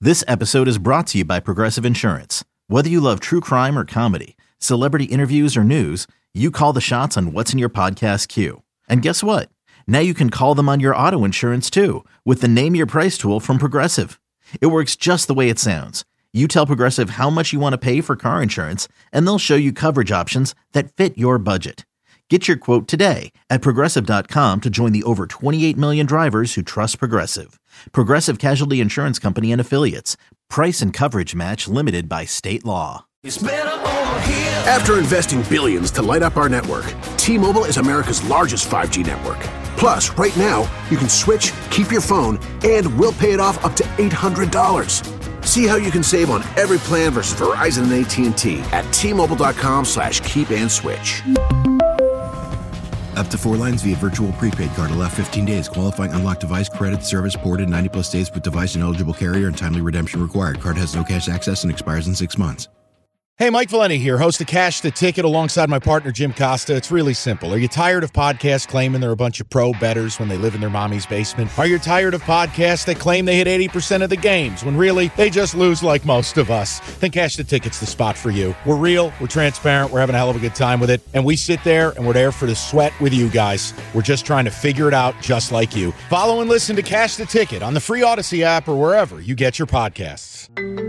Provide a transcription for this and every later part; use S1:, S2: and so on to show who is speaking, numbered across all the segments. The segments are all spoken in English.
S1: This episode is brought to you by Progressive Insurance. Whether you love true crime or comedy, celebrity interviews or news, you call the shots on what's in your podcast queue. And guess what? Now you can call them on your auto insurance too with the Name Your Price tool from Progressive. It works just the way it sounds. You tell Progressive how much you want to pay for car insurance, and they'll show you coverage options that fit your budget. Get your quote today at Progressive.com to join the over 28 million drivers who trust Progressive. Progressive Casualty Insurance Company and Affiliates. Price and coverage match limited by state law.
S2: After investing billions to light up our network, T-Mobile is America's largest 5G network. Plus, right now, you can switch, keep your phone, and we'll pay it off up to $800. See how you can save on every plan versus Verizon and AT&T at T-Mobile.com/keep-and-switch.
S3: Up to 4 lines via virtual prepaid card. Allow 15 days. Qualifying unlocked device credit service ported 90-plus days with device and eligible carrier and timely redemption required. Card has no cash access and expires in 6 months.
S4: Hey, Mike Valenti here, host of Cash the Ticket alongside my partner, Jim Costa. It's really simple. Are you tired of podcasts claiming they're a bunch of pro bettors when they live in their mommy's basement? Are you tired of podcasts that claim they hit 80% of the games when really they just lose like most of us? Then Cash the Ticket's the spot for you. We're real, we're transparent, we're having a hell of a good time with it, and we sit there and we're there for the sweat with you guys. We're just trying to figure it out just like you. Follow and listen to Cash the Ticket on the free Odyssey app or wherever you get your podcasts.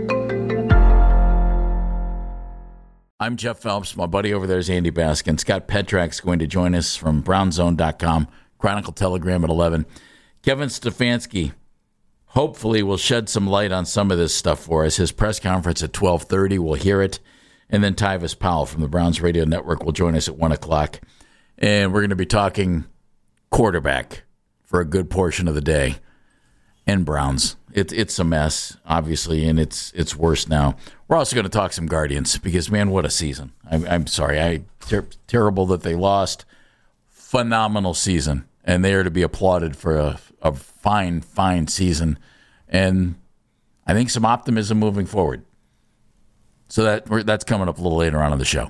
S5: I'm Jeff Phelps. My buddy over there is Andy Baskin. Scott Petrak's going to join us from brownzone.com, Chronicle Telegram at 11. Kevin Stefanski hopefully will shed some light on some of this stuff for us. His press conference at 12:30, we'll hear it. And then Tyvis Powell from the Browns Radio Network will join us at 1 o'clock. And we're going to be talking quarterback for a good portion of the day. And Browns. It's a mess, obviously, and it's worse now. We're also going to talk some Guardians because, man, what a season. I'm sorry. Terrible that they lost. Phenomenal season, and they are to be applauded for a fine, fine season. And I think some optimism moving forward. So that's coming up a little later on in the show.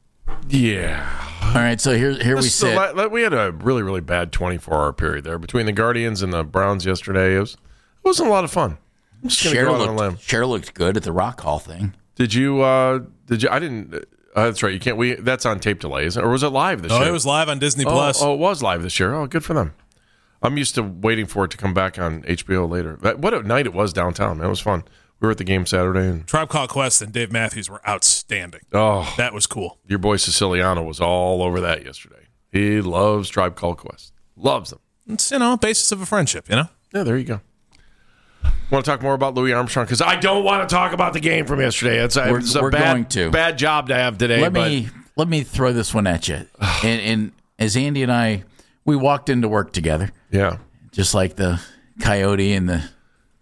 S6: Yeah.
S5: All right, so here we sit.
S6: We had a really, really bad 24-hour period there between the Guardians and the Browns yesterday. It wasn't a lot of fun. I'm just going to go out on a limb.
S5: Cher looked good at the Rock Hall thing.
S6: Did you? I didn't. That's right. You can't. That's on tape delay, isn't it? Or was it live this year?
S7: Oh, it was live on Disney Plus.
S6: Oh, it was live this year. Oh, good for them. I'm used to waiting for it to come back on HBO later. What a night it was downtown, man. It was fun. We were at the game Saturday. And
S7: Tribe Called Quest and Dave Matthews were outstanding.
S6: Oh,
S7: that was cool.
S6: Your boy Siciliano was all over that yesterday. He loves Tribe Called Quest. Loves them.
S7: It's, basis of a friendship,
S6: Yeah, there you go. Want to talk more about Louis Armstrong? Because I don't want to talk about the game from yesterday. It's a bad job to have today.
S5: Let me throw this one at you. and as Andy and I, we walked into work together.
S6: Yeah.
S5: Just like the coyote and the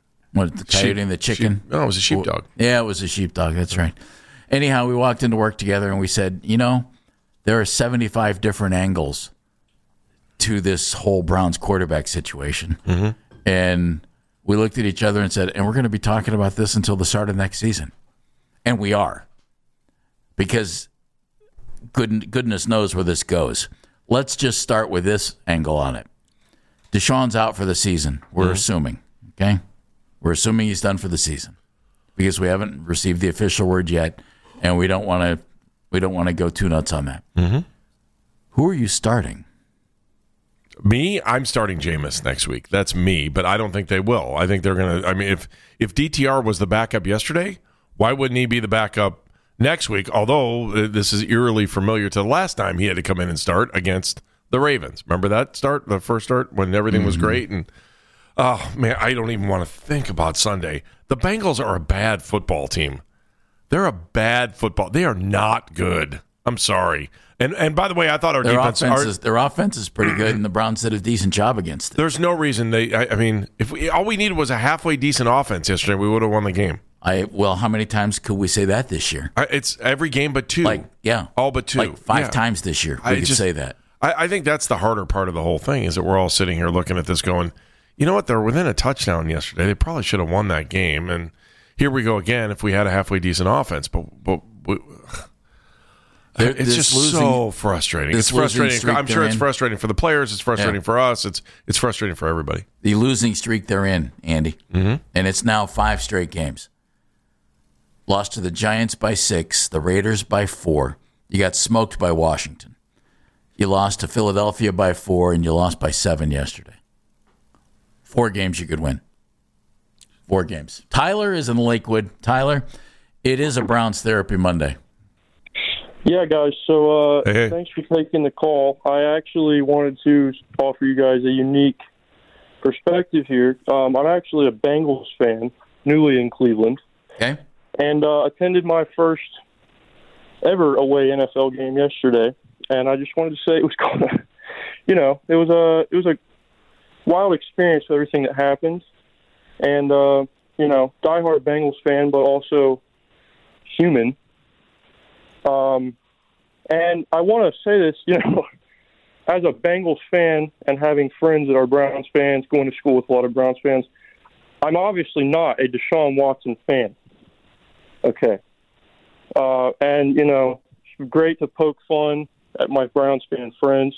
S5: coyote and the chicken.
S6: It was a sheepdog.
S5: Yeah, it was a sheepdog. That's right. Anyhow, we walked into work together and we said, there are 75 different angles to this whole Browns quarterback situation.
S6: Mm-hmm.
S5: And we looked at each other and said, and we're going to be talking about this until the start of next season. And we are. Because goodness knows where this goes. Let's just start with this angle on it. Deshaun's out for the season. We're assuming. Okay? We're assuming he's done for the season. Because we haven't received the official word yet, and we don't want to go too nuts on that.
S6: Mm-hmm.
S5: Who are you starting?
S6: Me, I'm starting Jameis next week. That's me, but I don't think they will. I think they're going to. I mean, if DTR was the backup yesterday, why wouldn't he be the backup next week? Although this is eerily familiar to the last time he had to come in and start against the Ravens. Remember that the first start when everything was great? And oh man, I don't even want to think about Sunday. The Bengals are a bad football team. They're a bad football. They are not good. I'm sorry. And by the way, I thought our
S5: their offense is pretty good, and the Browns did a decent job against it.
S6: There's no reason all we needed was a halfway decent offense yesterday, we would have won the game.
S5: How many times could we say that this year?
S6: It's every game but two. All but two.
S5: 5 times this year we could say that.
S6: I think that's the harder part of the whole thing is that we're all sitting here looking at this going, you know what? They're within a touchdown yesterday. They probably should have won that game. And here we go again if we had a halfway decent offense. But It's just so frustrating. It's frustrating. I'm sure it's frustrating for the players. It's frustrating for us. It's frustrating for everybody.
S5: The losing streak they're in, Andy. Mm-hmm. And it's now 5 straight games. Lost to the Giants by 6, the Raiders by 4. You got smoked by Washington. You lost to Philadelphia by 4, and you lost by 7 yesterday. 4 games you could win. 4 games. Tyler is in Lakewood. Tyler, it is a Browns Therapy Monday.
S8: Yeah, guys. So
S6: hey.
S8: Thanks for taking the call. I actually wanted to offer you guys a unique perspective here. I'm actually a Bengals fan, newly in Cleveland.
S5: Okay.
S8: And attended my first ever away NFL game yesterday. And I just wanted to say it was kind of, it was a wild experience with everything that happened. And, diehard Bengals fan, but also human. And I want to say this, as a Bengals fan and having friends that are Browns fans, going to school with a lot of Browns fans, I'm obviously not a Deshaun Watson fan. Okay. And, it's great to poke fun at my Browns fan friends,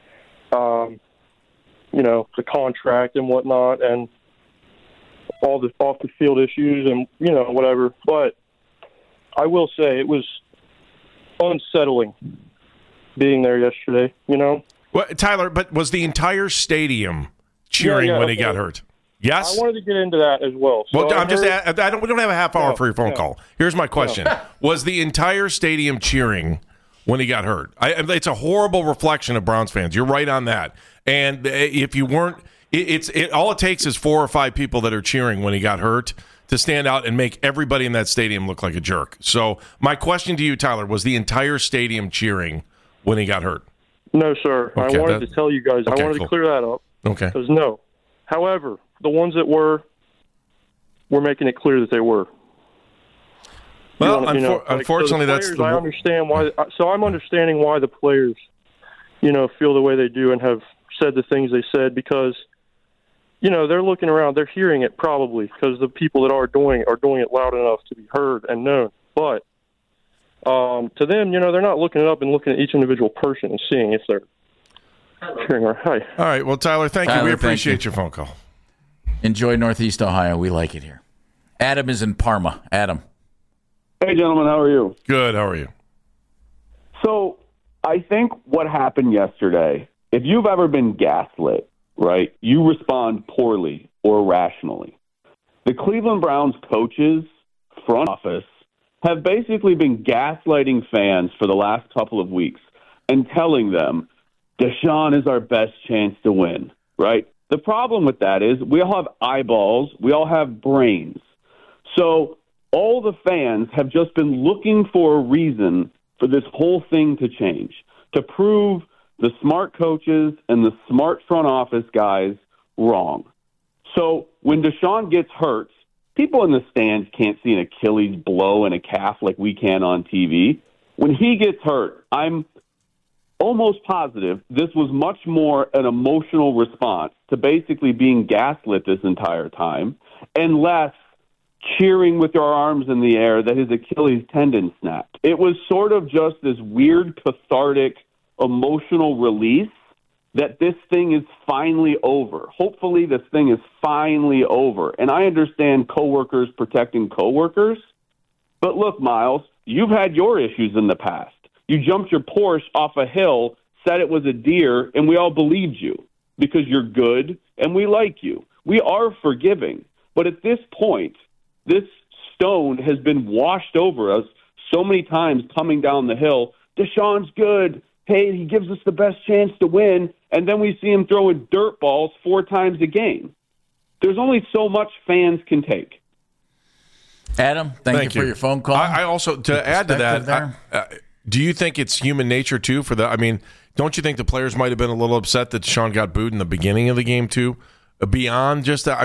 S8: the contract and whatnot, and all the off-the-field issues and, whatever. But I will say it was unsettling being there yesterday, Well,
S6: Tyler, but was the entire stadium cheering when he got hurt? Yes?
S8: I wanted to get into that as well. So
S6: we don't have a half hour for your phone call. Here's my question. Was the entire stadium cheering when he got hurt? It's a horrible reflection of Browns fans. You're right on that. And if you weren't, all it takes is 4 or 5 people that are cheering when he got hurt to stand out and make everybody in that stadium look like a jerk. So my question to you, Tyler, was the entire stadium cheering when he got hurt?
S8: No, sir. Okay, I wanted to tell you guys. I wanted to clear that up.
S6: Okay.
S8: Because no. However, the ones that were making it clear that they were.
S6: Well, unfortunately, that's the...
S8: I understand why. So I'm understanding why the players, feel the way they do and have said the things they said because, they're looking around. They're hearing it probably because the people that are doing it loud enough to be heard and known. But to them, they're not looking it up and looking at each individual person and seeing if they're hearing or hi.
S6: All right. Well, Tyler, thank you. We appreciate your phone call.
S5: Enjoy Northeast Ohio. We like it here. Adam is in Parma. Adam.
S9: Hey, gentlemen. How are you?
S6: Good. How are you?
S9: So I think what happened yesterday, if you've ever been gaslit, right, you respond poorly or irrationally. The Cleveland Browns coaches, front office, have basically been gaslighting fans for the last couple of weeks and telling them Deshaun is our best chance to win, right? The problem with that is we all have eyeballs, we all have brains. So all the fans have just been looking for a reason for this whole thing to change, to prove the smart coaches and the smart front office guys wrong. So when Deshaun gets hurt, people in the stands can't see an Achilles blow and a calf like we can on TV. When he gets hurt, I'm almost positive this was much more an emotional response to basically being gaslit this entire time and less cheering with our arms in the air that his Achilles tendon snapped. It was sort of just this weird, cathartic, emotional release that this thing is finally over. Hopefully this thing is finally over. And I understand coworkers protecting coworkers, but look, Miles, you've had your issues in the past. You jumped your Porsche off a hill, said it was a deer, and we all believed you because you're good and we like you. We are forgiving. But at this point, this stone has been washed over us so many times coming down the hill. Deshaun's good. Hey, he gives us the best chance to win. And then we see him throwing dirt balls 4 times a game. There's only so much fans can take.
S5: Adam, thank you for your phone call.
S6: I also, to add to that, do you think it's human nature, too? Don't you think the players might have been a little upset that Deshaun got booed in the beginning of the game, too? Beyond just that,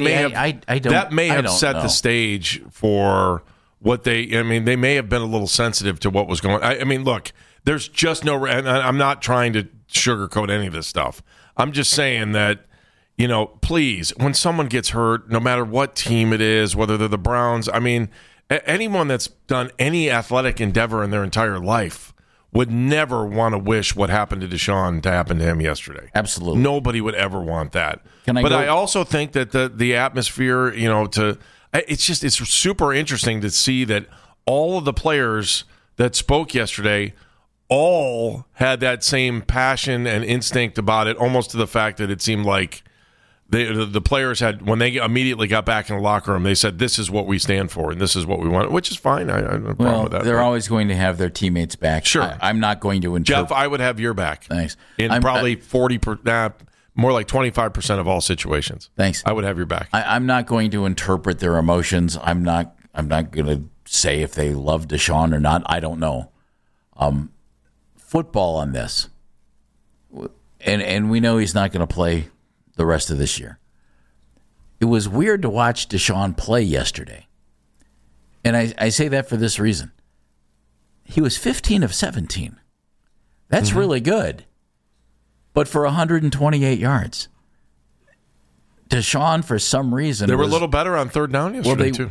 S6: that may have set the stage for what they may have been a little sensitive to what was going on. Look, there's just no, and I'm not trying to sugarcoat any of this stuff. I'm just saying that, please, when someone gets hurt, no matter what team it is, whether they're the Browns, anyone that's done any athletic endeavor in their entire life would never want to wish what happened to Deshaun to happen to him yesterday.
S5: Absolutely.
S6: Nobody would ever want that.
S5: But
S6: I also think that the atmosphere, it's super interesting to see that all of the players that spoke yesterday all had that same passion and instinct about it, almost to the fact that it seemed like the players had, when they immediately got back in the locker room, they said, this is what we stand for and this is what we want, which is fine. I have no problem with that.
S5: They're always going to have their teammates back.
S6: Sure.
S5: I'm not going to interpret.
S6: Jeff, I would have your back.
S5: Thanks.
S6: In probably 40%, more like 25% of all situations.
S5: Thanks.
S6: I would have your back.
S5: I'm not going to interpret their emotions. I'm not going to say if they love Deshaun or not. I don't know. Football on this. And we know he's not going to play the rest of this year. It was weird to watch Deshaun play yesterday. And I say that for this reason. He was 15 of 17. That's really good. But for 128 yards. Deshaun, for some reason...
S6: They were a little better on third down yesterday, too.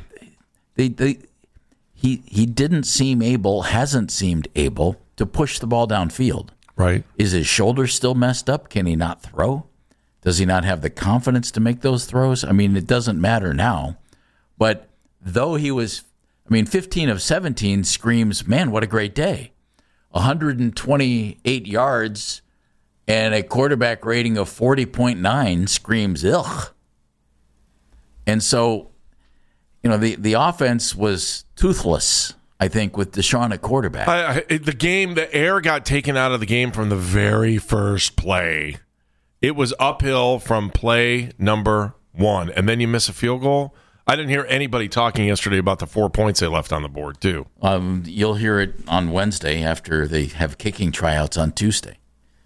S5: He didn't seem able, hasn't seemed able, to push the ball downfield.
S6: Right.
S5: Is his shoulder still messed up? Can he not throw? Does he not have the confidence to make those throws? I mean, it doesn't matter now. But though he was, 15 of 17 screams, man, what a great day. 128 yards and a quarterback rating of 40.9 screams, ugh. And so, the offense was toothless, I think, with Deshaun at quarterback.
S6: The air got taken out of the game from the very first play. It was uphill from play number 1, and then you miss a field goal. I didn't hear anybody talking yesterday about the 4 points they left on the board, too.
S5: You'll hear it on Wednesday after they have kicking tryouts on Tuesday.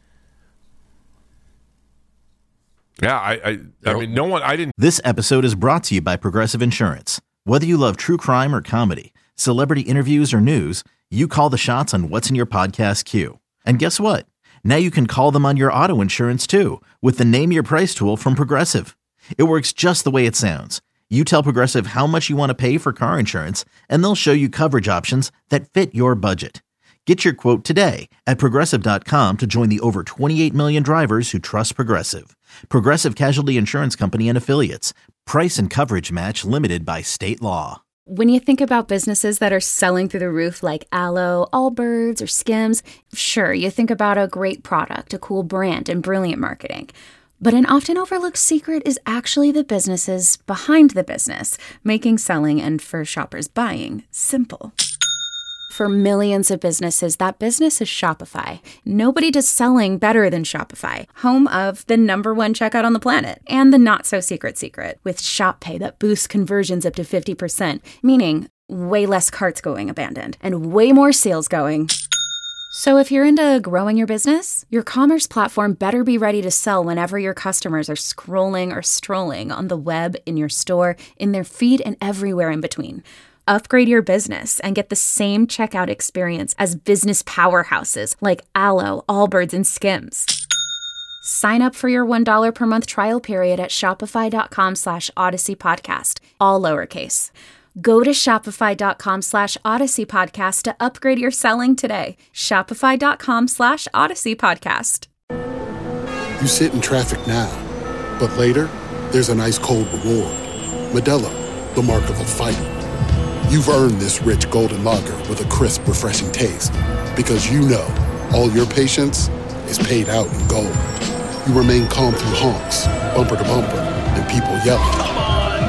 S6: Yeah, I mean, no one, I didn't.
S1: This episode is brought to you by Progressive Insurance. Whether you love true crime or comedy, celebrity interviews or news, you call the shots on what's in your podcast queue. And guess what? Now you can call them on your auto insurance too with the Name Your Price tool from Progressive. It works just the way it sounds. You tell Progressive how much you want to pay for car insurance, and they'll show you coverage options that fit your budget. Get your quote today at Progressive.com to join the over 28 million drivers who trust Progressive. Progressive Casualty Insurance Company and Affiliates. Price and coverage match limited by state law.
S10: When you think about businesses that are selling through the roof like Aloe, Allbirds, or Skims, sure, you think about a great product, a cool brand, and brilliant marketing. But an often overlooked secret is actually the businesses behind the business, making selling and for shoppers buying simple. For millions of businesses, that business is Shopify. Nobody does selling better than Shopify, home of the #1 checkout on the planet and the not-so-secret secret with Shop Pay that boosts conversions up to 50%, meaning way less carts going abandoned and way more sales going. So if you're into growing your business, your commerce platform better be ready to sell whenever your customers are scrolling or strolling on the web, in your store, in their feed, and everywhere in between. Upgrade your business and get the same checkout experience as business powerhouses like Aloe, Allbirds, and Skims. Sign up for your $1 per month trial period at shopify.com/Odyssey Podcast, all lowercase. Go to shopify.com/Odyssey Podcast to upgrade your selling today. Shopify.com/Odyssey Podcast.
S11: You sit in traffic now, but later, there's an ice cold reward. Modelo, the mark of a fighter. You've earned this rich golden lager with a crisp, refreshing taste. Because you know, all your patience is paid out in gold. You remain calm through honks, bumper to bumper, and people yelling. Come on,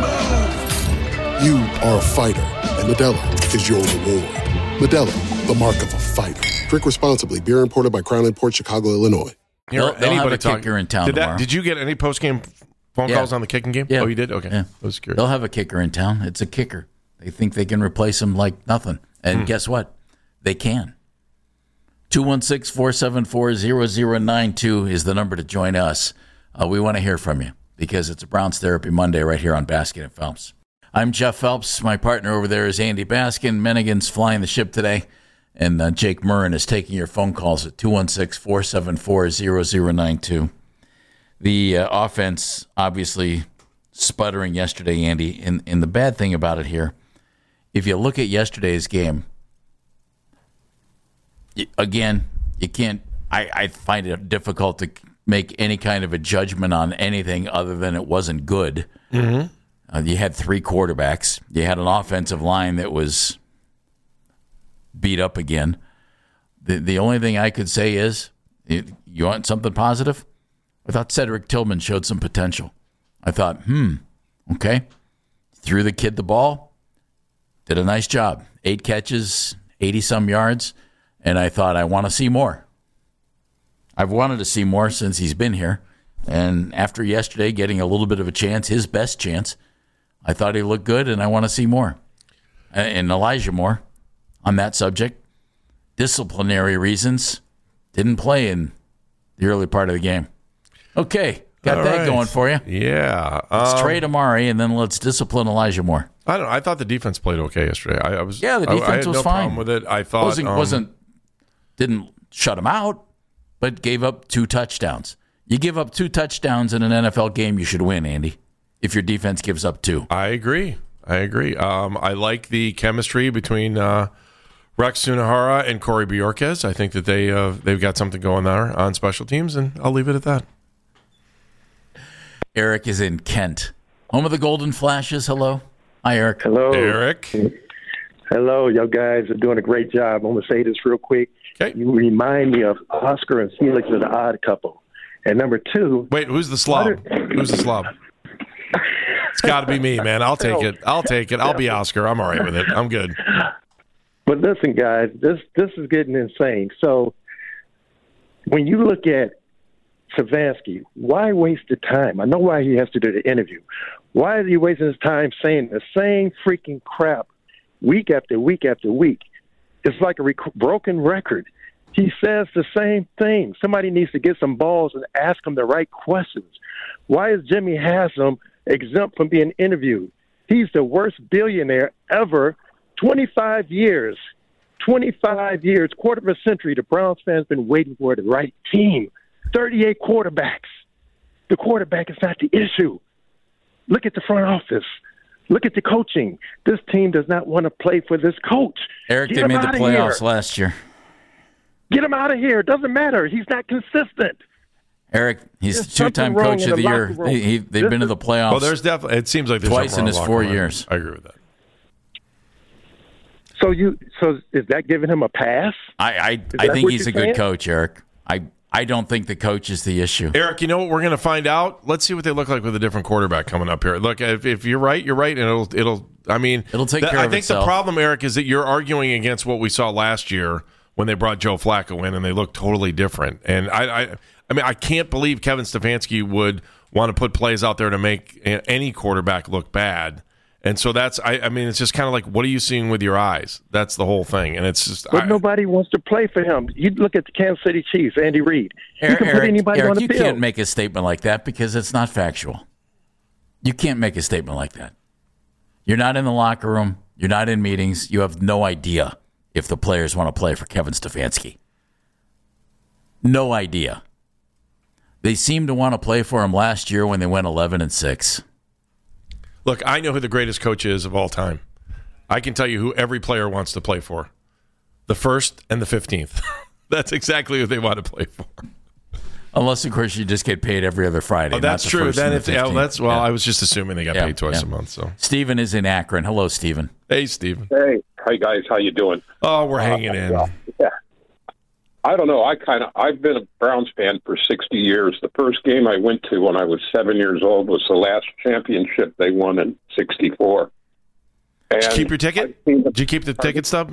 S11: move! You are a fighter, and Modelo is your reward. Modelo, the mark of a fighter. Drink responsibly. Beer imported by Crown Imports, Chicago, Illinois.
S5: They'll have a kicker in town tomorrow.
S6: Did you get any post-game phone calls on the kicking game?
S5: Yeah.
S6: Oh, you did? Okay.
S5: Yeah.
S6: I was curious.
S5: They'll have a kicker in town. It's a kicker. They think they can replace him like nothing. And guess what? They can. 216-474-0092 is the number to join us. We want to hear from you because it's a Browns Therapy Monday right here on Baskin and Phelps. I'm Jeff Phelps. My partner over there is Andy Baskin. Mennigan's flying the ship today. And Jake Murrin is taking your phone calls at 216-474-0092. The offense obviously sputtering yesterday, Andy. And the bad thing about it here, if you look at yesterday's game, again, you can't. I find it difficult to make any kind of a judgment on anything other than it wasn't good.
S6: Mm-hmm.
S5: You had 3 quarterbacks. You had an offensive line that was beat up again. The only thing I could say is, you want something positive? I thought Cedric Tillman showed some potential. I thought, okay. Threw the kid the ball. Did a nice job. 8 catches, 80-some yards. And I thought, I want to see more. I've wanted to see more since he's been here. And after yesterday getting a little bit of a chance, his best chance, I thought he looked good, and I want to see more. And Elijah Moore, on that subject, disciplinary reasons, didn't play in the early part of the game. Okay, got
S6: All
S5: that
S6: right.
S5: going for you.
S6: Yeah.
S5: Let's trade Amari, and then let's discipline Elijah Moore.
S6: I don't know. I thought the defense played okay yesterday.
S5: The defense
S6: I had
S5: was
S6: no
S5: fine.
S6: problem with it. I thought
S5: didn't shut him out, but gave up 2 touchdowns. You give up 2 touchdowns in an NFL game, you should win, Andy, if your defense gives up 2.
S6: I agree. I like the chemistry between Rex Sunahara and Corey Bjorquez. I think that they've got something going there on special teams, and I'll leave it at that.
S5: Eric is in Kent, home of the Golden Flashes. Hello. Hi, Eric.
S12: Hello.
S6: Eric.
S12: Hello. You guys are doing a great job. I'm going to say this real quick.
S6: Okay.
S12: You remind me of Oscar and Felix of the Odd Couple. And number 2.
S6: Wait, who's the slob? Who's the slob? It's got to be me, man. I'll take it. I'll be Oscar. I'm all right with it. I'm good.
S12: But listen, guys, this is getting insane. So when you look at Stefanski, why waste the time? I know why he has to do the interview. Why is he wasting his time saying the same freaking crap week after week after week? It's like a broken record. He says the same thing. Somebody needs to get some balls and ask him the right questions. Why is Jimmy Haslam exempt from being interviewed? He's the worst billionaire ever. 25 years, quarter of a century, the Browns fans been waiting for the right team. 38 quarterbacks. The quarterback is not the issue. Look at the front office. Look at the coaching. This team does not want to play for this coach.
S5: Eric, they made the playoffs last year.
S12: Get him out of here. It doesn't matter. He's not consistent.
S5: Eric, he's 2-time coach of the year. They've been to the playoffs.
S6: Well, there's definitely. It seems like there's
S5: twice in his 4 years.
S6: I agree with that.
S12: So is that giving him a pass?
S5: I think he's a good coach, Eric. I don't think the coach is the issue.
S6: Eric, you know what we're going to find out? Let's see what they look like with a different quarterback coming up here. Look, if you're right, you're right, and it'll take care of itself. I think the problem, Eric, is that you're arguing against what we saw last year when they brought Joe Flacco in, and they looked totally different. And I can't believe Kevin Stefanski would want to put plays out there to make any quarterback look bad. And so it's just kind of like, what are you seeing with your eyes? That's the whole thing. And it's just.
S12: But nobody wants to play for him. You look at the Kansas City Chiefs, Andy Reid. You can put anybody on the field.
S5: You can't make a statement like that because it's not factual. You can't make a statement like that. You're not in the locker room. You're not in meetings. You have no idea if the players want to play for Kevin Stefanski. No idea. They seemed to want to play for him last year when they went 11-6.
S6: Look, I know who the greatest coach is of all time. I can tell you who every player wants to play for. The 1st and the 15th. That's exactly who they want to play for.
S5: Unless, of course, you just get paid every other Friday.
S6: Oh, that's true. Then I was just assuming they got paid twice
S5: a
S6: month. So
S5: Stephen is in Akron. Hello, Stephen.
S6: Hey, Stephen.
S13: Hey, hi guys. How you doing?
S6: Oh, we're hanging in.
S13: Yeah. I don't know. I've been a Browns fan for 60 years. The first game I went to when I was 7 years old was the last championship they won in '64.
S6: Did you keep your ticket? Did you keep the ticket stub?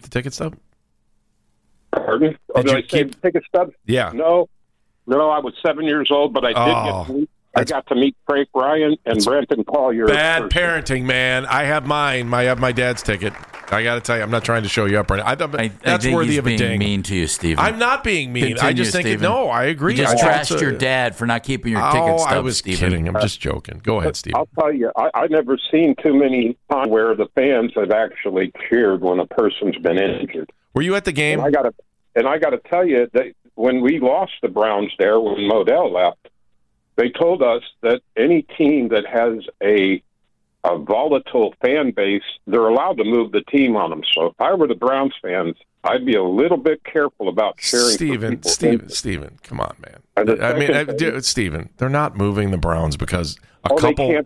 S13: Pardon? Did I say the ticket stub?
S6: Yeah.
S13: No, I was 7 years old, but I got to meet Frank Ryan and Brenton Collier.
S6: Bad parenting, man. I have mine. I have my dad's ticket. I got to tell you, I'm not trying to show you up right now. That's worthy of a ding.
S5: Being mean to you, Stephen.
S6: I'm not being mean.
S5: Continue,
S6: I just think no. I agree.
S5: You just trashed your dad for not keeping your ticket stubs.
S6: I was
S5: Stephen.
S6: kidding. I'm just joking. Go ahead, Stephen.
S13: I'll tell you, I've never seen too many times where the fans have actually cheered when a person's been injured.
S6: Were you at the game?
S13: And I got to tell you that when we lost the Browns there, when Modell left, they told us that any team that has a a volatile fan base, they're allowed to move the team on them. So if I were the Browns fans, I'd be a little bit careful about cheering for people.
S6: Steven, come on, man. Steven, they're not moving the Browns because
S13: they can't.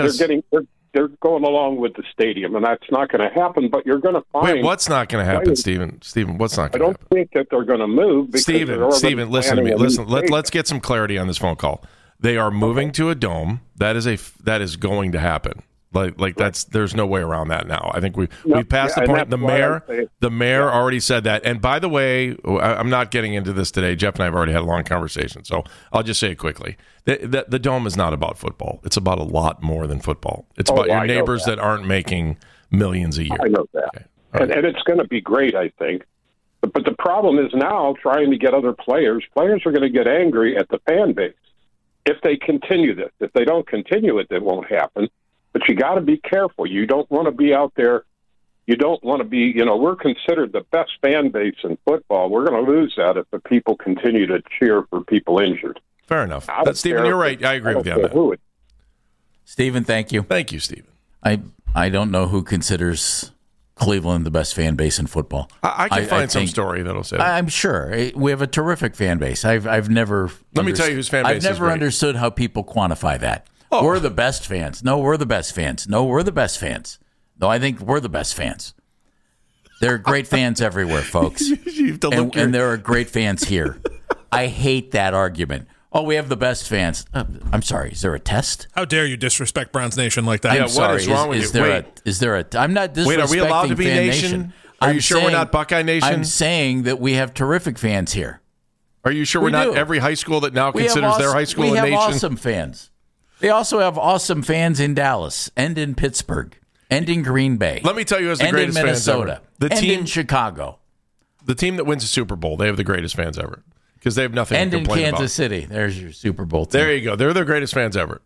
S13: They're going along with the stadium, and that's not going to happen. But you're going to find.
S6: Wait, what's not going to happen, Steven? Steven, what's not going to happen?
S13: I don't think that they're going to move.
S6: Steven, listen to me. Let's get some clarity on this phone call. They are moving to a dome. That is going to happen. Like that's there's no way around that now. I think we've passed the point. The mayor already said that. And by the way, I'm not getting into this today. Jeff and I have already had a long conversation, so I'll just say it quickly. The dome is not about football. It's about a lot more than football. It's about your neighbors that aren't making millions a year.
S13: I know that, okay. And it's going to be great, I think. But the problem is now trying to get other players. Players are going to get angry at the fan base if they continue this. If they don't continue it, it won't happen. But you got to be careful. You don't want to be out there. You don't want to be, we're considered the best fan base in football. We're going to lose that if the people continue to cheer for people injured.
S6: Fair enough. Stephen, you're right. I agree with you on that.
S5: Stephen, thank you.
S6: Thank you, Stephen.
S5: I don't know who considers Cleveland the best fan base in football.
S6: I can find some story that'll say that.
S5: I'm sure. We have a terrific fan base. I've never...
S6: Let me tell you whose fan base is
S5: I've never understood how people quantify that. Oh. We're the best fans. No, we're the best fans. No, we're the best fans. No, I think we're the best fans. There are great fans everywhere, folks. And there are great fans here. I hate that argument. Oh, we have the best fans. I'm sorry. Is there a test?
S7: How dare you disrespect Browns Nation like that?
S5: I'm sorry.
S6: What is wrong with you?
S5: Is there a? I'm not disrespecting.
S6: Wait, are we allowed to be Nation? Are you sure we're not Buckeye Nation?
S5: I'm saying that we have terrific fans here.
S6: Are you sure we're not every high school that now considers their high school a nation?
S5: We have awesome fans. They also have awesome fans in Dallas and in Pittsburgh and in Green Bay.
S6: Let me tell you, as the greatest fans ever.
S5: And in Minnesota. In Chicago.
S6: The team that wins the Super Bowl, they have the greatest fans ever because they have nothing to complain about.
S5: And in Kansas City, there's your Super Bowl team.
S6: There you go. They're the greatest fans ever.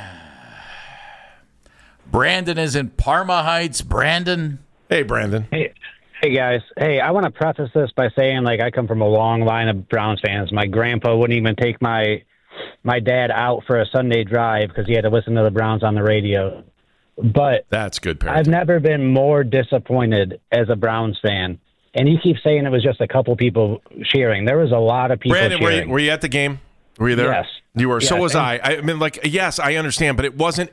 S5: Brandon is in Parma Heights. Brandon.
S6: Hey, Brandon.
S14: Hey, guys. Hey, I want to preface this by saying, I come from a long line of Browns fans. My grandpa wouldn't even take my dad out for a Sunday drive because he had to listen to the Browns on the radio. But
S6: that's good parenting.
S14: I've never been more disappointed as a Browns fan. And you keep saying it was just a couple people cheering. There was a lot of people cheering.
S6: Brandon, were you at the game? Were you there?
S14: Yes.
S6: You were.
S14: Yes.
S6: So was I. I mean, yes, I understand, but it wasn't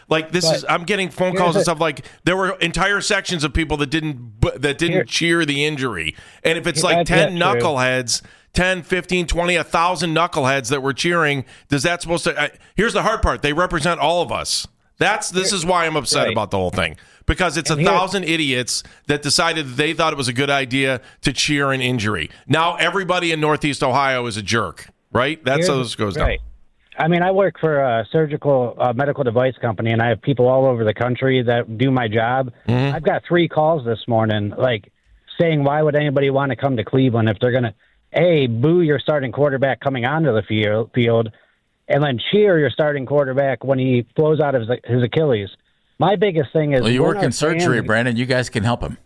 S6: I'm getting phone calls and stuff there were entire sections of people that didn't cheer the injury. And if it's 10 knuckleheads, 10, 15, 20, 1,000 knuckleheads that were cheering, does that supposed to here's the hard part. They represent all of us. This is why I'm upset about the whole thing. Because it's 1,000 idiots that decided that they thought it was a good idea to cheer an injury. Now everybody in Northeast Ohio is a jerk, right? That's how this goes down.
S14: I mean, I work for a surgical medical device company, and I have people all over the country that do my job. Mm-hmm. I've got 3 calls this morning, saying why would anybody want to come to Cleveland if they're going to, A, boo your starting quarterback coming onto the field, and then cheer your starting quarterback when he blows out his Achilles. My biggest thing is...
S5: Well, you work in surgery, Brandon. You guys can help him.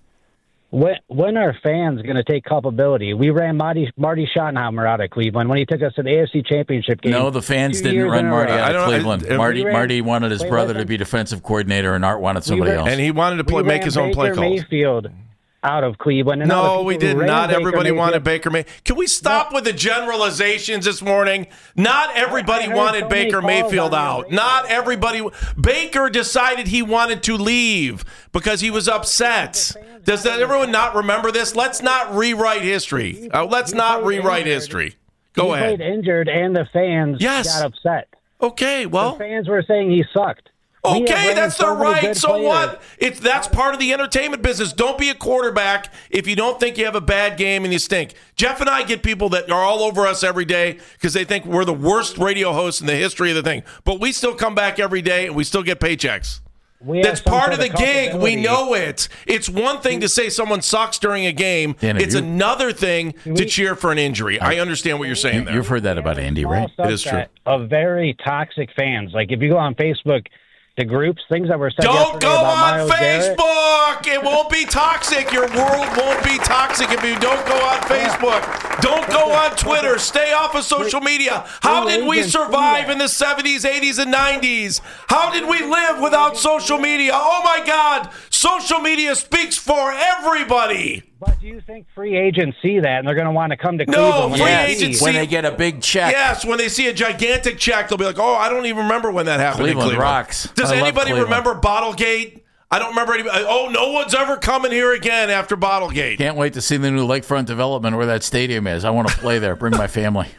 S14: When are fans going to take culpability? We ran Marty Schottenheimer out of Cleveland when he took us to the AFC Championship game.
S5: No, the fans didn't run Marty out of Cleveland. Marty wanted his brother to be defensive coordinator, and Art wanted somebody else.
S6: And he wanted to make his own play calls.
S14: Mayfield out of Cleveland. And
S6: no, we did not. Everybody wanted Baker Mayfield. Can we stop with the generalizations this morning? Not everybody wanted Baker Mayfield out. Not everybody. Baker decided he wanted to leave because he was upset. Does everyone not remember this? Let's not rewrite history. Let's not rewrite history. Go ahead.
S14: He played injured, and the fans got upset.
S6: Okay, well.
S14: The fans were saying he sucked.
S6: Okay, that's their right. So what? That's part of the entertainment business. Don't be a quarterback if you don't think you have a bad game and you stink. Jeff and I get people that are all over us every day because they think we're the worst radio hosts in the history of the thing. But we still come back every day and we still get paychecks. That's part of the gig. We know it. It's one thing to say someone sucks during a game. It's another thing to cheer for an injury. I understand what you're saying there.
S5: You've heard that about Andy, right?
S6: It is true.
S14: Of very toxic fans. If you go on Facebook, the groups, things that were said
S6: Don't go
S14: about
S6: on
S14: Myles
S6: Facebook.
S14: Garrett.
S6: It won't won't be toxic. Your world won't be toxic if you don't go on Facebook. Don't go on Twitter. Stay off of social media. How did we survive in the 70s, 80s, and 90s? How did we live without social media? Oh, my God. Social media speaks for everybody.
S14: But do you think free agents see that and they're going to want to come to
S6: No,
S14: Cleveland?
S6: free agents
S5: when they get a big check.
S6: Yes, when they see a gigantic check, they'll be like, oh, I don't even remember when that happened
S5: Cleveland
S6: in Cleveland.
S5: rocks.
S6: Does
S5: I love
S6: anybody
S5: Cleveland.
S6: remember Bottlegate? I don't remember anybody. Oh, no one's ever coming here again after Bottlegate.
S5: Can't wait to see the new lakefront development where that stadium is. I want to play there. Bring my family.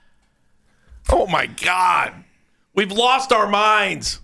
S6: Oh, my God. We've lost our minds.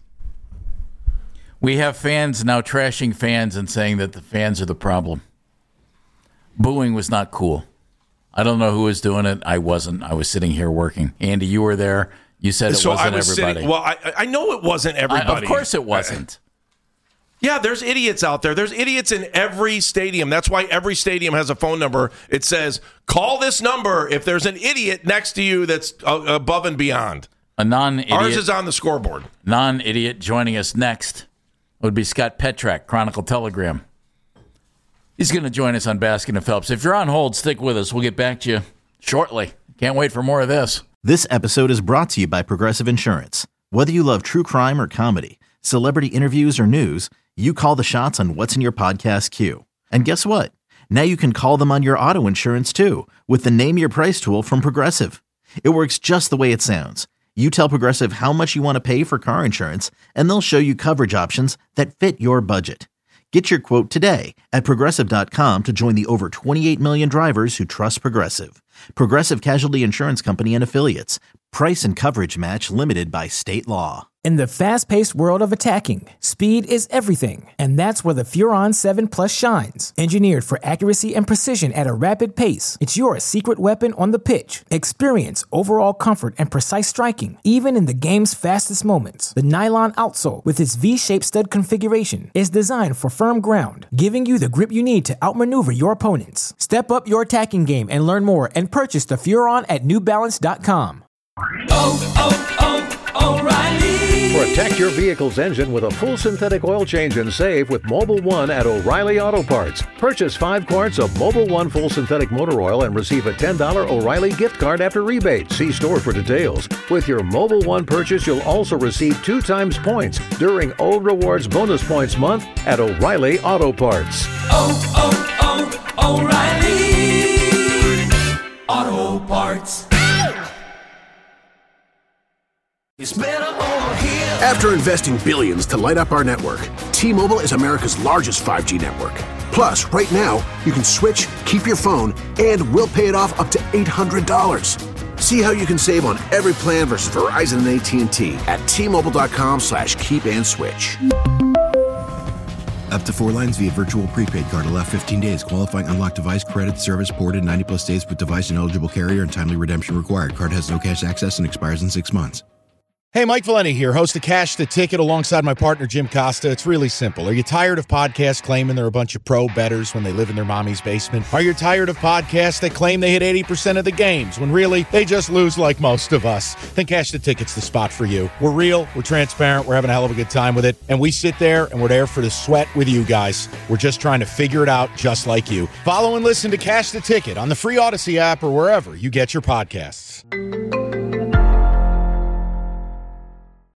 S5: We have fans now trashing fans and saying that the fans are the problem. Booing was not cool. I don't know who was doing it. I wasn't. I was sitting here working. Andy, you were there. You said it wasn't everybody.
S6: I know it wasn't everybody.
S5: Of course it wasn't.
S6: Yeah, there's idiots out there. There's idiots in every stadium. That's why every stadium has a phone number. It says, call this number if there's an idiot next to you that's above and beyond.
S5: A non-idiot.
S6: Ours is on the scoreboard.
S5: Non-idiot joining us next would be Scott Petrak, Chronicle Telegram. He's going to join us on Baskin and Phelps. If you're on hold, stick with us. We'll get back to you shortly. Can't wait for more of this.
S1: This episode is brought to you by Progressive Insurance. Whether you love true crime or comedy, celebrity interviews or news, you call the shots on what's in your podcast queue. And guess what? Now you can call them on your auto insurance too with the Name Your Price tool from Progressive. It works just the way it sounds. You tell Progressive how much you want to pay for car insurance, and they'll show you coverage options that fit your budget. Get your quote today at Progressive.com to join the over 28 million drivers who trust Progressive. Progressive Casualty Insurance Company and Affiliates. Price and coverage match limited by state law.
S15: In the fast-paced world of attacking, speed is everything, and that's where the Furon 7 Plus shines. Engineered for accuracy and precision at a rapid pace, it's your secret weapon on the pitch. Experience overall comfort and precise striking, even in the game's fastest moments. The nylon outsole, with its V-shaped stud configuration, is designed for firm ground, giving you the grip you need to outmaneuver your opponents. Step up your attacking game and learn more and purchase the Furon at NewBalance.com.
S16: O'Reilly. Protect your vehicle's engine with a full synthetic oil change and save with Mobil 1 at O'Reilly Auto Parts. Purchase 5 quarts of Mobil 1 full synthetic motor oil and receive a $10 O'Reilly gift card after rebate. See store for details. With your Mobil 1 purchase, you'll also receive 2 times points during O Rewards Bonus Points Month at O'Reilly Auto Parts.
S17: O'Reilly Auto Parts. It's better over here.
S2: After investing billions to light up our network, T-Mobile is America's largest 5G network. Plus, right now, you can switch, keep your phone, and we'll pay it off up to $800. See how you can save on every plan versus Verizon and AT&T at T-Mobile.com/keep-and-switch.
S3: Up to 4 lines via virtual prepaid card. Allow 15 days. Qualifying unlocked device credit service ported 90-plus days with device and eligible carrier and timely redemption required. Card has no cash access and expires in 6 months.
S4: Hey, Mike Valeni here, host of Cash the Ticket alongside my partner, Jim Costa. It's really simple. Are you tired of podcasts claiming they're a bunch of pro bettors when they live in their mommy's basement? Are you tired of podcasts that claim they hit 80% of the games when really they just lose like most of us? Then Cash the Ticket's the spot for you. We're real, we're transparent, we're having a hell of a good time with it, and we sit there and we're there for the sweat with you guys. We're just trying to figure it out just like you. Follow and listen to Cash the Ticket on the free Odyssey app or wherever you get your podcasts.